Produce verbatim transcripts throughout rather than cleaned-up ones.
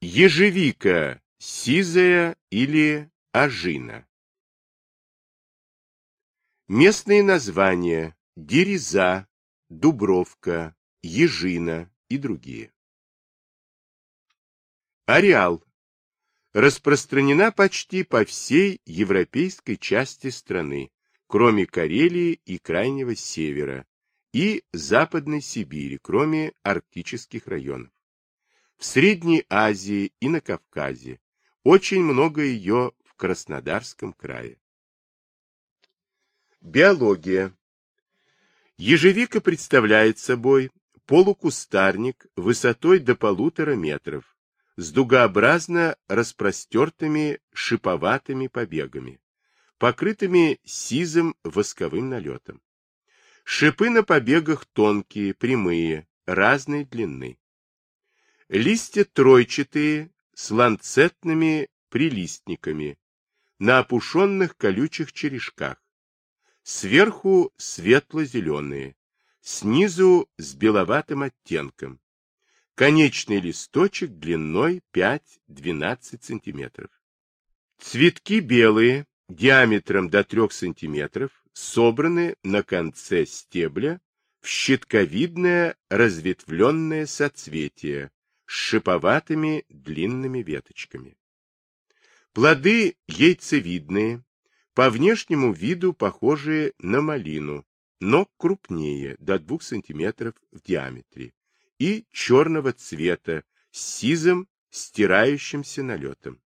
Ежевика сизая или ожина. Местные названия: дереза, дубровка, ежина и другие. Ареал. Распространена почти по всей европейской части страны, кроме Карелии и Крайнего Севера, и Западной Сибири, кроме арктических районов. В Средней Азии и на Кавказе. Очень много ее в Краснодарском крае. Биология. Ежевика представляет собой полукустарник высотой до полутора метров, с дугообразно распростертыми шиповатыми побегами, покрытыми сизым восковым налетом. Шипы на побегах тонкие, прямые, разной длины. Листья тройчатые, с ланцетными прилистниками, на опушенных колючих черешках. Сверху светло-зеленые, снизу с беловатым оттенком. Конечный листочек длиной пять-двенадцать сантиметров. Цветки белые, диаметром до трёх сантиметров, собраны на конце стебля в щитковидное разветвленное соцветие с шиповатыми длинными веточками. Плоды яйцевидные, по внешнему виду похожие на малину, но крупнее, до двух сантиметров в диаметре, и черного цвета с сизым стирающимся налетом.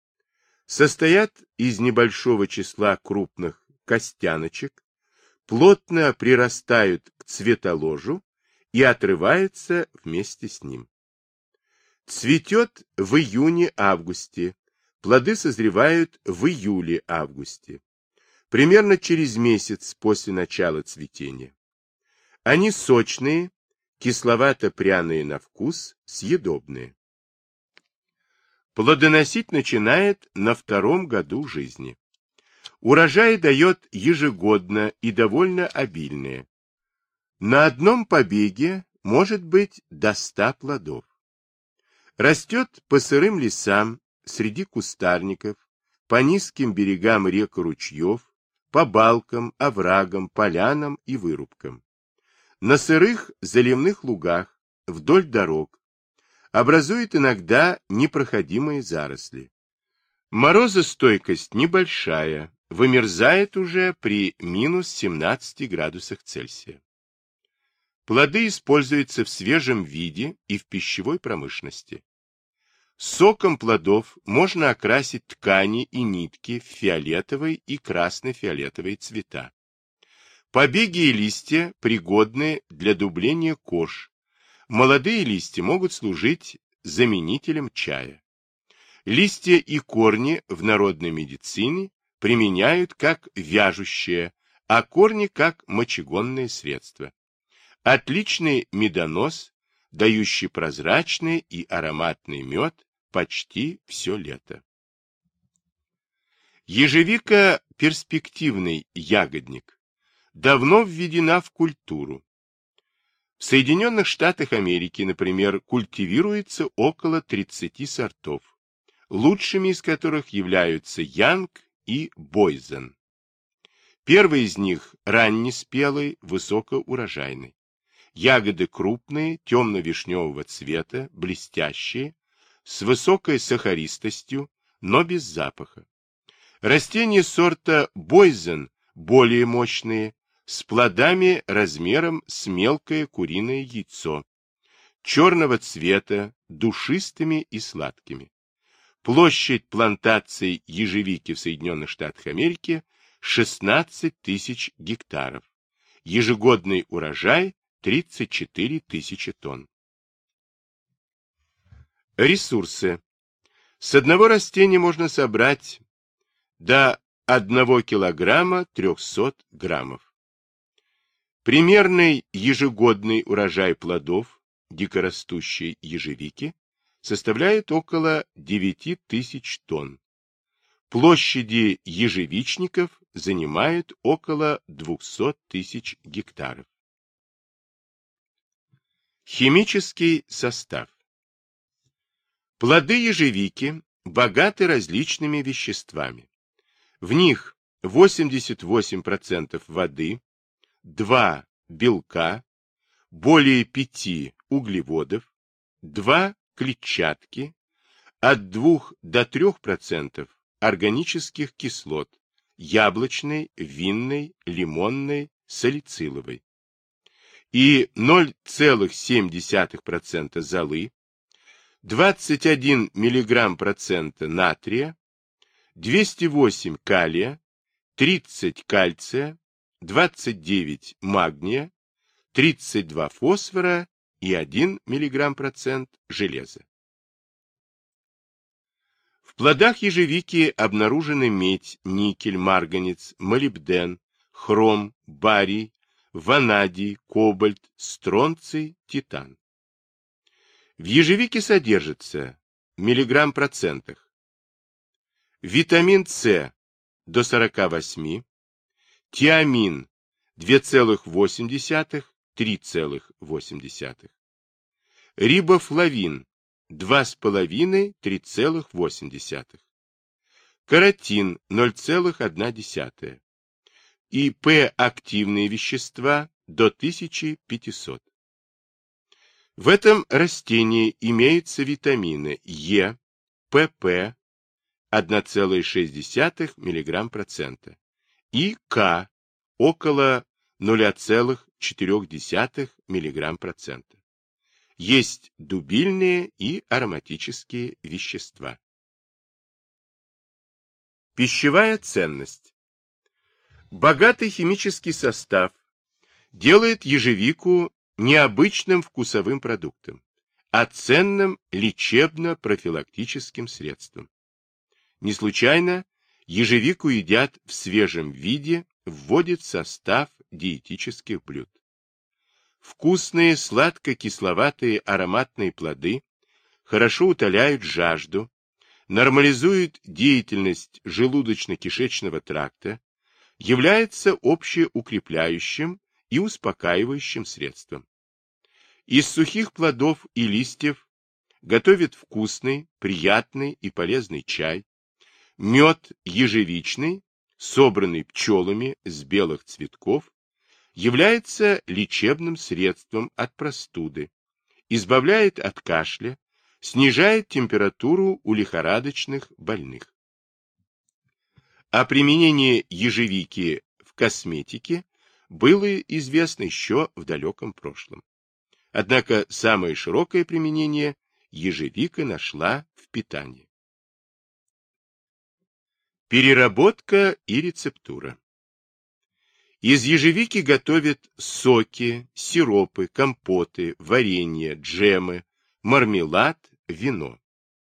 Состоят из небольшого числа крупных костяночек, плотно прирастают к цветоложу и отрываются вместе с ним. Цветет в июне-августе, плоды созревают в июле-августе, примерно через месяц после начала цветения. Они сочные, кисловато-пряные на вкус, съедобные. Плодоносить начинает на втором году жизни. Урожай дает ежегодно и довольно обильные. На одном побеге может быть до ста плодов. Растет по сырым лесам, среди кустарников, по низким берегам рек и ручьев, по балкам, оврагам, полянам и вырубкам. На сырых заливных лугах, вдоль дорог. Образует иногда непроходимые заросли. Морозостойкость небольшая, вымерзает уже при минус семнадцати градусах Цельсия. Плоды используются в свежем виде и в пищевой промышленности. Соком плодов можно окрасить ткани и нитки в фиолетовый и красно-фиолетовые цвета. Побеги и листья пригодны для дубления кож. Молодые листья могут служить заменителем чая. Листья и корни в народной медицине применяют как вяжущее, а корни как мочегонное средство. Отличный медонос, дающий прозрачный и ароматный мед почти все лето. Ежевика – перспективный ягодник. Давно введена в культуру. В Соединенных Штатах Америки, например, культивируется около тридцати сортов, лучшими из которых являются Янг и Бойзен. Первый из них раннеспелый, высокоурожайный. Ягоды крупные, темно-вишневого цвета, блестящие, с высокой сахаристостью, но без запаха. Растения сорта Бойзен более мощные, с плодами размером с мелкое куриное яйцо, черного цвета, душистыми и сладкими. Площадь плантаций ежевики в Соединенных Штатах Америки шестнадцать тысяч гектаров. Ежегодный урожай тридцать четыре тысячи тонн. Ресурсы. С одного растения можно собрать до одного килограмма трехсот граммов. Примерный ежегодный урожай плодов дикорастущей ежевики составляет около девяти тысяч тонн. Площади ежевичников занимают около двухсот тысяч гектаров. Химический состав. Плоды ежевики богаты различными веществами. В них восемьдесят восемь процентов воды, два белка, более пяти углеводов, два клетчатки, от двух до трёх процентов органических кислот, яблочной, винной, лимонной, салициловой, и ноль целых семь десятых процента золы, двадцать один миллиграмм процента натрия, двести восемь калия, тридцать кальция, двадцать девять магния, тридцать два фосфора и один миллиграмм процент железа. В плодах ежевики обнаружены медь, никель, марганец, молибден, хром, барий, ванадий, кобальт, стронций, титан. В ежевике содержится в миллиграмм процентах витамин С до сорока восьми, тиамин два целых восемь десятых — три целых восемь десятых, рибофлавин два с половиной — три целых восемь десятых, каротин ноль целых одна десятая и П-активные вещества до тысячи пятисот. В этом растении имеются витамины Е, ПП одна целая шесть десятых миллиграмм процента и К около ноль целых четыре десятых миллиграмм процента. Есть дубильные и ароматические вещества. Пищевая ценность. Богатый химический состав делает ежевику необычным вкусовым продуктом, а ценным лечебно-профилактическим средством. Не случайно ежевику едят в свежем виде, вводят в состав диетических блюд. Вкусные, сладко-кисловатые ароматные плоды хорошо утоляют жажду, нормализуют деятельность желудочно-кишечного тракта, являются общеукрепляющим и успокаивающим средством. Из сухих плодов и листьев готовят вкусный, приятный и полезный чай, мед ежевичный, собранный пчелами с белых цветков, является лечебным средством от простуды, избавляет от кашля, снижает температуру у лихорадочных больных. О применении ежевики в косметике было известно еще в далеком прошлом. Однако самое широкое применение ежевика нашла в питании. Переработка и рецептура. Из ежевики готовят соки, сиропы, компоты, варенье, джемы, мармелад, вино.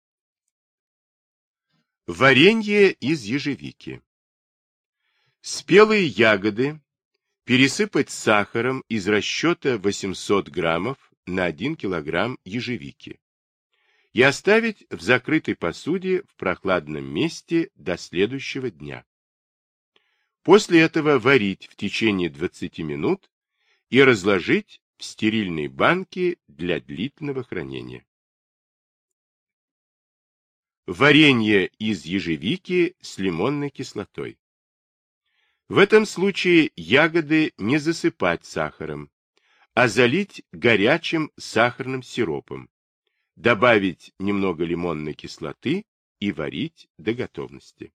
Варенье из ежевики. Спелые ягоды пересыпать сахаром из расчета восемьсот граммов на один килограмм ежевики и оставить в закрытой посуде в прохладном месте до следующего дня. После этого варить в течение двадцати минут и разложить в стерильной банке для длительного хранения. Варенье из ежевики с лимонной кислотой. В этом случае ягоды не засыпать сахаром, а залить горячим сахарным сиропом, добавить немного лимонной кислоты и варить до готовности.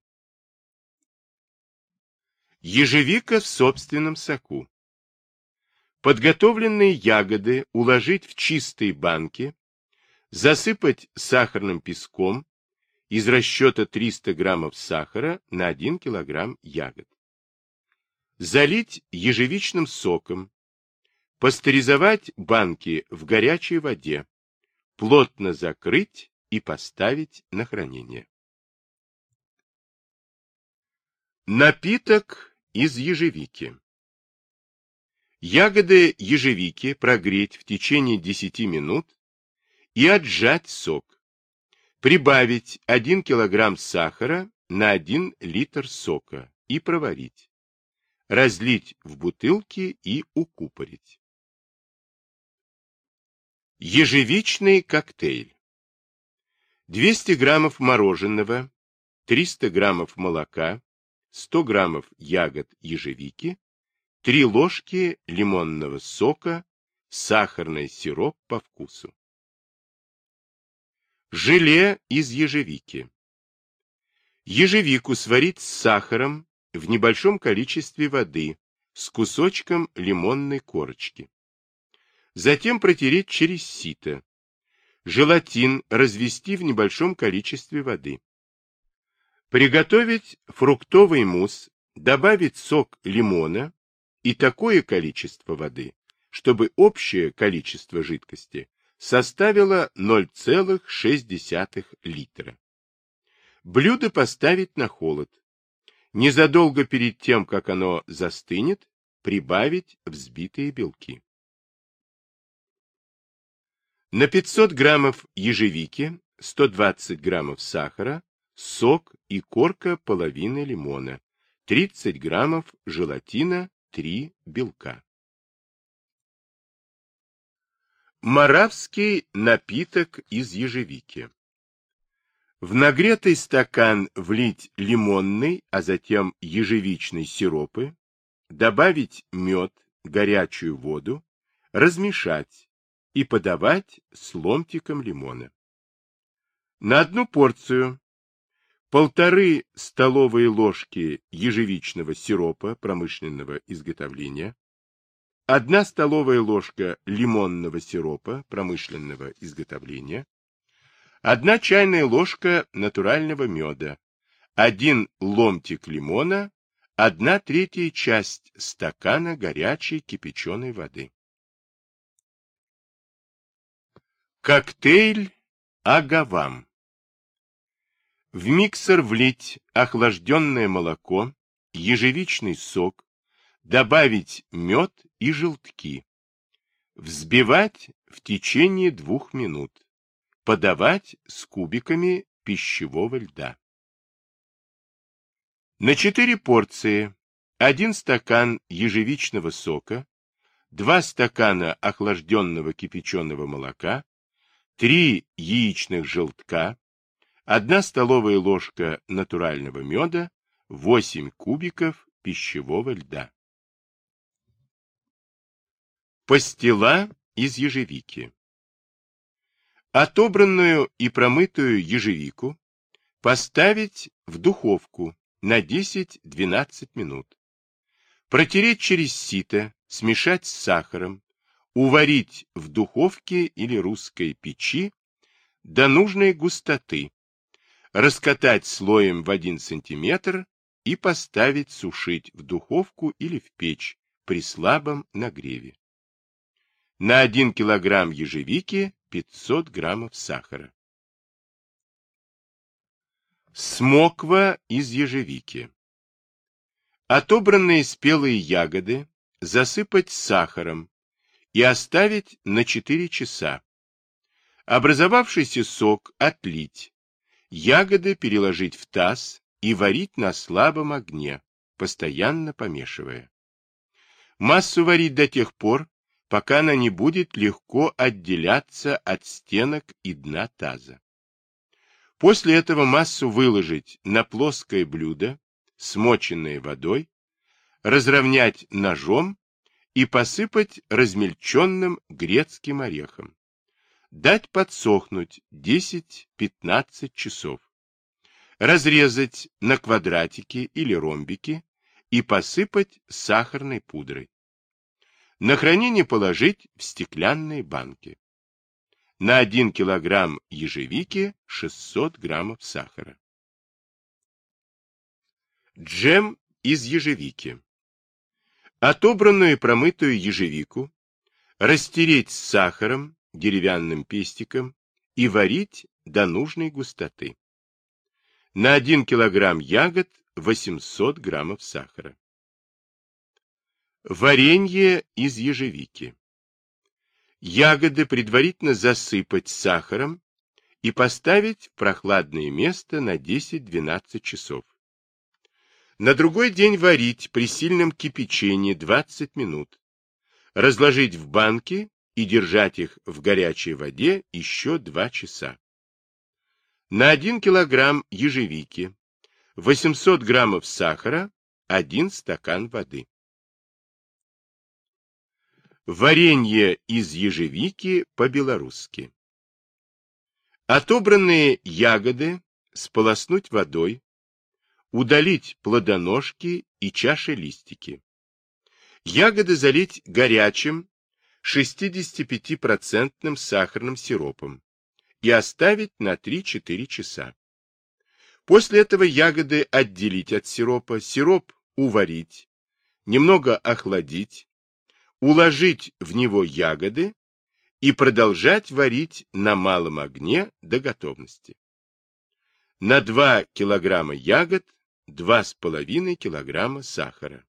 Ежевика в собственном соку. Подготовленные ягоды уложить в чистые банки, засыпать сахарным песком из расчета триста граммов сахара на один килограмм ягод. Залить ежевичным соком, пастеризовать банки в горячей воде, плотно закрыть и поставить на хранение. Напиток из ежевики. Ягоды ежевики прогреть в течение десяти минут и отжать сок. Прибавить один килограмм сахара на один литр сока и проварить. Разлить в бутылки и укупорить. Ежевичный коктейль. двести граммов мороженого, триста граммов молока, сто граммов ягод ежевики, три ложки лимонного сока, сахарный сироп по вкусу. Желе из ежевики. Ежевику сварить с сахаром в небольшом количестве воды с кусочком лимонной корочки. Затем протереть через сито. Желатин развести в небольшом количестве воды. Приготовить фруктовый мусс, добавить сок лимона и такое количество воды, чтобы общее количество жидкости составило ноль целых шесть десятых литра. Блюдо поставить на холод. Незадолго перед тем, как оно застынет, прибавить взбитые белки. На пятьсот граммов ежевики, сто двадцать граммов сахара, сок и корка половины лимона, тридцать граммов желатина, три белка. Моравский напиток из ежевики. В нагретый стакан влить лимонный, а затем ежевичный сиропы, добавить мед, горячую воду, размешать и подавать с ломтиком лимона. На одну порцию полторы столовые ложки ежевичного сиропа промышленного изготовления, одна столовая ложка лимонного сиропа промышленного изготовления, одна чайная ложка натурального меда, один ломтик лимона, одна третья часть стакана горячей кипяченой воды. Коктейль агавам. В миксер влить охлажденное молоко, ежевичный сок, добавить мед и желтки, взбивать в течение двух минут. Подавать с кубиками пищевого льда. На четыре порции один стакан ежевичного сока, два стакана охлажденного кипяченого молока, три яичных желтка, одна столовая ложка натурального меда, восемь кубиков пищевого льда. Пастила из ежевики. Отобранную и промытую ежевику поставить в духовку на десять-двенадцать минут. Протереть через сито, смешать с сахаром, уварить в духовке или русской печи до нужной густоты, раскатать слоем в один сантиметр и поставить сушить в духовку или в печь при слабом нагреве. На один килограмм ежевики пятьсот граммов сахара. Смоква из ежевики. Отобранные спелые ягоды засыпать сахаром и оставить на четыре часа. Образовавшийся сок отлить. Ягоды переложить в таз и варить на слабом огне, постоянно помешивая. Массу варить до тех пор, пока она не будет легко отделяться от стенок и дна таза. После этого массу выложить на плоское блюдо, смоченное водой, разровнять ножом и посыпать размельченным грецким орехом. Дать подсохнуть десять-пятнадцать часов. Разрезать на квадратики или ромбики и посыпать сахарной пудрой. На хранение положить в стеклянные банки. На один килограмм ежевики шестьсот граммов сахара. Джем из ежевики. Отобранную и промытую ежевику растереть с сахаром, деревянным пестиком и варить до нужной густоты. На один килограмм ягод восемьсот граммов сахара. Варенье из ежевики. Ягоды предварительно засыпать сахаром и поставить в прохладное место на десять-двенадцать часов. На другой день варить при сильном кипячении двадцать минут. Разложить в банки и держать их в горячей воде еще два часа. На один килограмм ежевики восемьсот граммов сахара, один стакан воды. Варенье из ежевики по-белорусски. Отобранные ягоды сполоснуть водой, удалить плодоножки и чашелистики. Ягоды залить горячим шестидесятипятипроцентным сахарным сиропом и оставить на три-четыре часа. После этого ягоды отделить от сиропа, сироп уварить, немного охладить, уложить в него ягоды и продолжать варить на малом огне до готовности. На два килограмма ягод два с половиной килограмма сахара.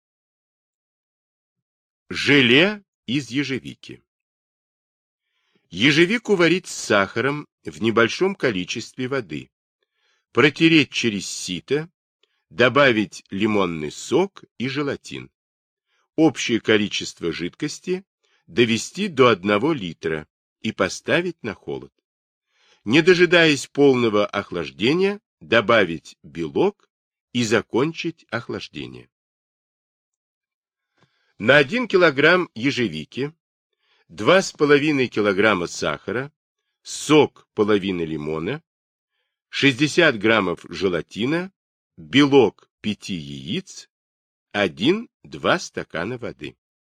Желе из ежевики. Ежевику варить с сахаром в небольшом количестве воды, протереть через сито, добавить лимонный сок и желатин. Общее количество жидкости довести до одного литра и поставить на холод. Не дожидаясь полного охлаждения, добавить белок и закончить охлаждение. На один килограмм ежевики два с половиной килограмма сахара, сок половины лимона, шестьдесят граммов желатина, белок пяти яиц, один-два стакана воды.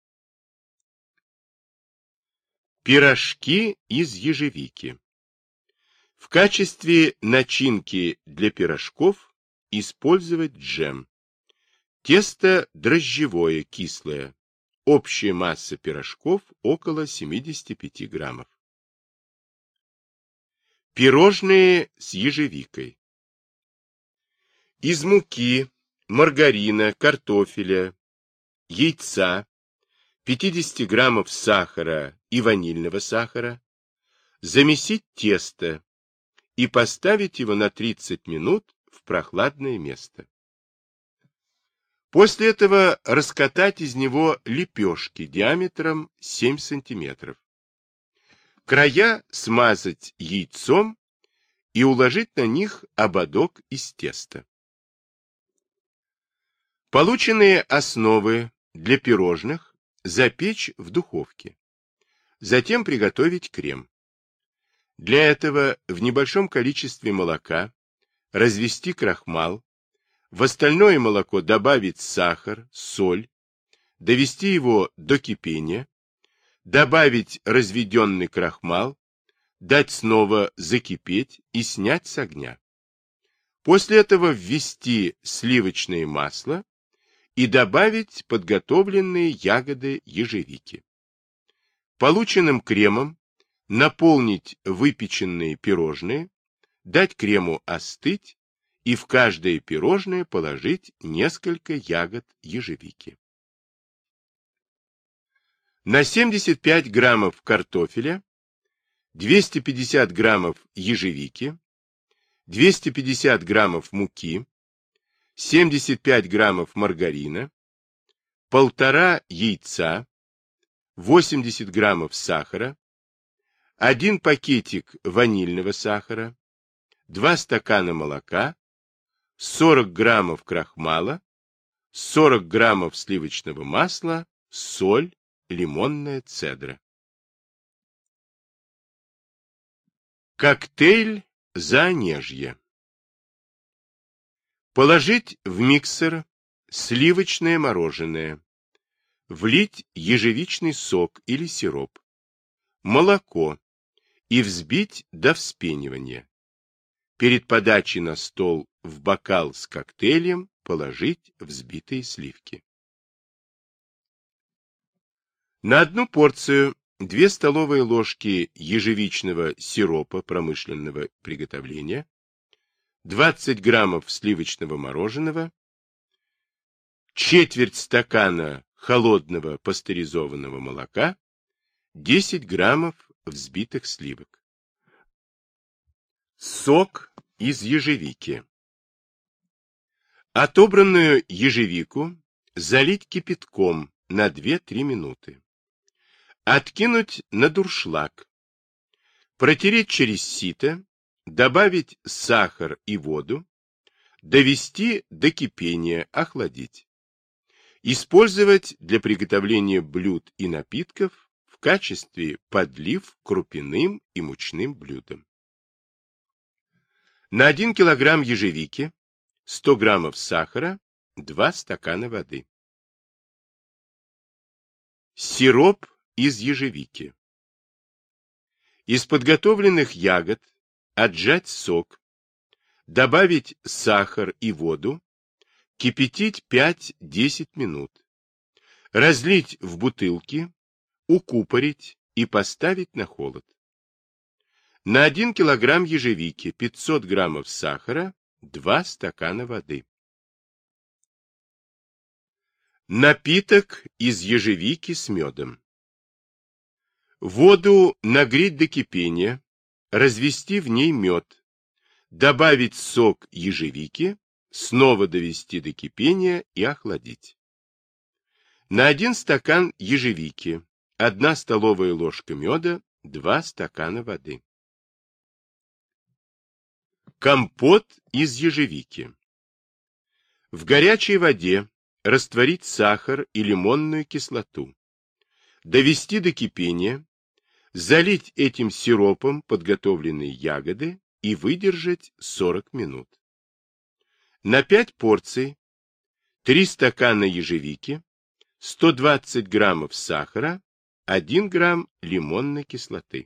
Пирожки из ежевики. В качестве начинки для пирожков использовать джем. Тесто дрожжевое, кислое. Общая масса пирожков около семидесяти пяти граммов. Пирожные с ежевикой. Из муки, маргарина, картофеля, яйца, пятидесяти граммов сахара и ванильного сахара замесить тесто и поставить его на тридцать минут в прохладное место. После этого раскатать из него лепешки диаметром семь сантиметров. Края смазать яйцом и уложить на них ободок из теста. Полученные основы для пирожных запечь в духовке. Затем приготовить крем. Для этого в небольшом количестве молока развести крахмал, в остальное молоко добавить сахар, соль, довести его до кипения, добавить разведенный крахмал, дать снова закипеть и снять с огня. После этого ввести сливочное масло и добавить подготовленные ягоды ежевики. Полученным кремом наполнить выпеченные пирожные, дать крему остыть и в каждое пирожное положить несколько ягод ежевики. На семьдесят пять граммов картофеля, двести пятьдесят граммов ежевики, двести пятьдесят граммов муки, семьдесят пять граммов маргарина, полтора яйца, восемьдесят граммов сахара, один пакетик ванильного сахара, два стакана молока, сорок граммов крахмала, сорок граммов сливочного масла, соль, лимонная цедра. Коктейль Заонежье. Положить в миксер сливочное мороженое, влить ежевичный сок или сироп, молоко и взбить до вспенивания. Перед подачей на стол в бокал с коктейлем положить взбитые сливки. На одну порцию две столовые ложки ежевичного сиропа промышленного приготовления, двадцать граммов сливочного мороженого, четверть стакана холодного пастеризованного молока, десять граммов взбитых сливок. Сок из ежевики. Отобранную ежевику залить кипятком на две-три минуты. Откинуть на дуршлаг. Протереть через сито, добавить сахар и воду, довести до кипения, охладить. Использовать для приготовления блюд и напитков в качестве подлив к крупяным и мучным блюдам. На один килограмм ежевики сто граммов сахара, два стакана воды. Сироп из ежевики. Из подготовленных ягод отжать сок, добавить сахар и воду, кипятить пять-десять минут, разлить в бутылки, укупорить и поставить на холод. На один килограмм ежевики пятьсот граммов сахара, два стакана воды. Напиток из ежевики с медом. Воду нагреть до кипения, развести в ней мед, добавить сок ежевики, снова довести до кипения и охладить. На один стакан ежевики одна столовая ложка меда, два стакана воды. Компот из ежевики. В горячей воде растворить сахар и лимонную кислоту, довести до кипения, залить этим сиропом подготовленные ягоды и выдержать сорок минут. На пять порций три стакана ежевики, сто двадцать граммов сахара, один грамм лимонной кислоты.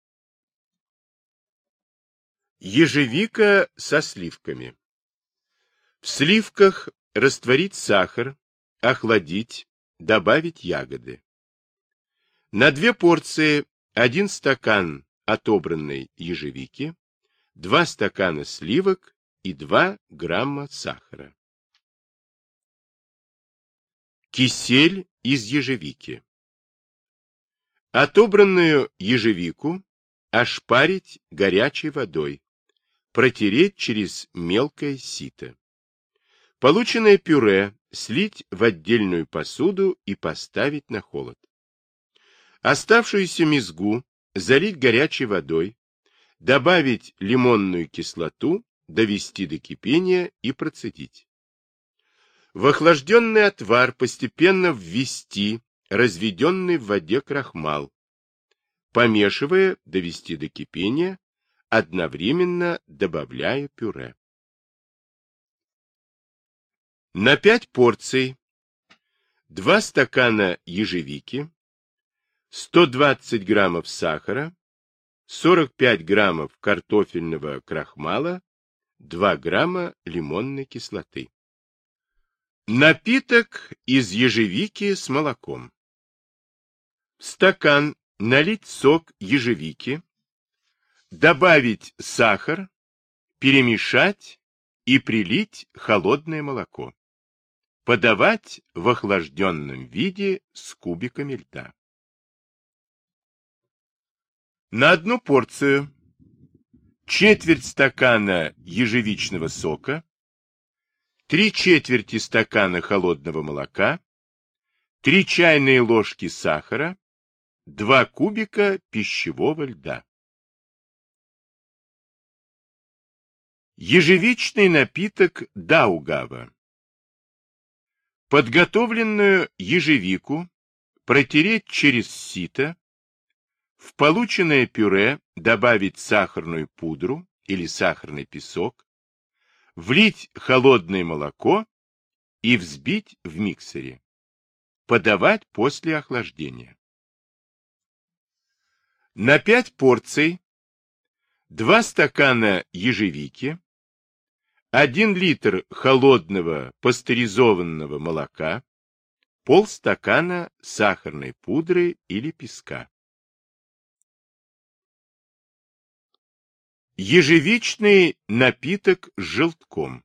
Ежевика со сливками. В сливках растворить сахар, охладить, добавить ягоды. На две порции один стакан отобранной ежевики, два стакана сливок и два грамма сахара. Кисель из ежевики. Отобранную ежевику ошпарить горячей водой, протереть через мелкое сито. Полученное пюре слить в отдельную посуду и поставить на холод. Оставшуюся мезгу залить горячей водой, добавить лимонную кислоту, довести до кипения и процедить. В охлажденный отвар постепенно ввести разведенный в воде крахмал, помешивая, довести до кипения, одновременно добавляя пюре. На пять порций два стакана ежевики, сто двадцать граммов сахара, сорок пять граммов картофельного крахмала, два грамма лимонной кислоты. Напиток из ежевики с молоком. В стакан налить сок ежевики, добавить сахар, перемешать и прилить холодное молоко. Подавать в охлажденном виде с кубиками льда. На одну порцию четверть стакана ежевичного сока, три четверти стакана холодного молока, три чайные ложки сахара, два кубика пищевого льда. Ежевичный напиток даугава. Подготовленную ежевику протереть через сито, в полученное пюре добавить сахарную пудру или сахарный песок, влить холодное молоко и взбить в миксере. Подавать после охлаждения. На пять порций два стакана ежевики, один литр холодного пастеризованного молока, полстакана сахарной пудры или песка. Ежевичный напиток с желтком.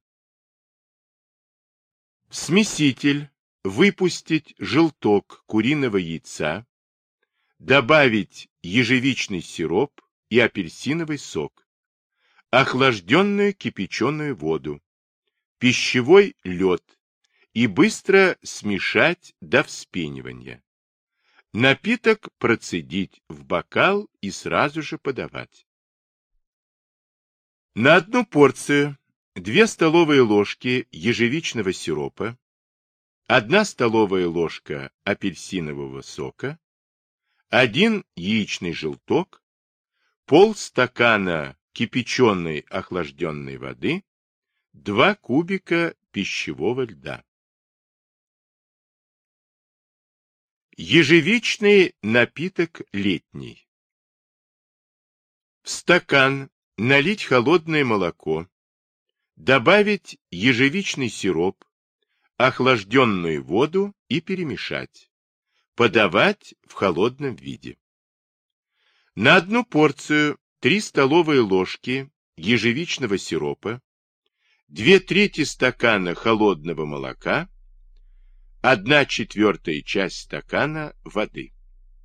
В смеситель выпустить желток куриного яйца, добавить ежевичный сироп и апельсиновый сок, охлажденную кипяченую воду, пищевой лед и быстро смешать до вспенивания. Напиток процедить в бокал и сразу же подавать. На одну порцию две столовые ложки ежевичного сиропа, одна столовая ложка апельсинового сока, один яичный желток, полстакана кипяченой охлажденной воды, два кубика пищевого льда. Ежевичный напиток летний. В стакан налить холодное молоко, добавить ежевичный сироп, охлажденную воду и перемешать. Подавать в холодном виде. На одну порцию три столовые ложки ежевичного сиропа, две трети стакана холодного молока, одна четвертая часть стакана воды.